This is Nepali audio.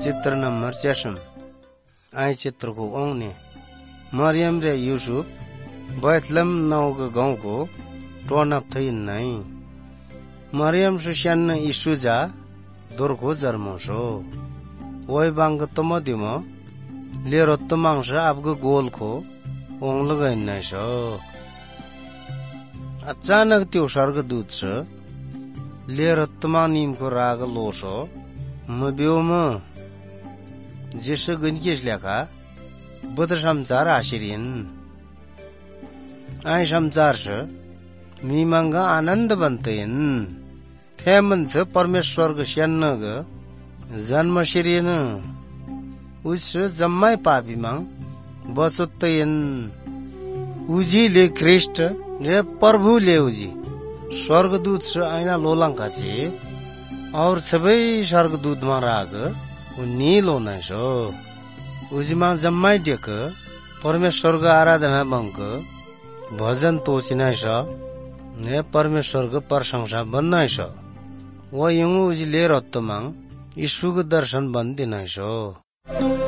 चित्र नंबर 6 आई चित्र को ओंगने मरियम रे यूसुफ बैतलम नाउको गाउँको टोनप थै नै मरियम सुस्यान इशुजा दोरको जर्मोसो वै बांग तमदिम लेरो तमांस आपको गोलको ओंग लगाइन नैसो अचानक त्यो स्वर्गदूत छ लेरो तमानिमको राग लोसो मब्योम जेसो गनिकेस लेखा बुध समाचार आशिरिन आई समाचार छ मीमांगा आनंद बन्तेन थेमन छ परमेश्वर को स्यान्नग जन्म शिरिन उस जम्मै पापीमां बसुत्तयन उजीले ख्रिस्ट रे प्रभु ले उजी स्वर्गदूत छ आइना लोलांका छे और सबै स्वर्गदूत मा राग उनी लोनासो उजिमा जम्मै डेक परमेश्वर को आराधना बंक भजन तोसिनाइस ने परमेश्वर को प्रशंसा बन्नाइस वो यंगु उजी ले रत्तमांग यीशु को दर्शन बन्दिनाइसो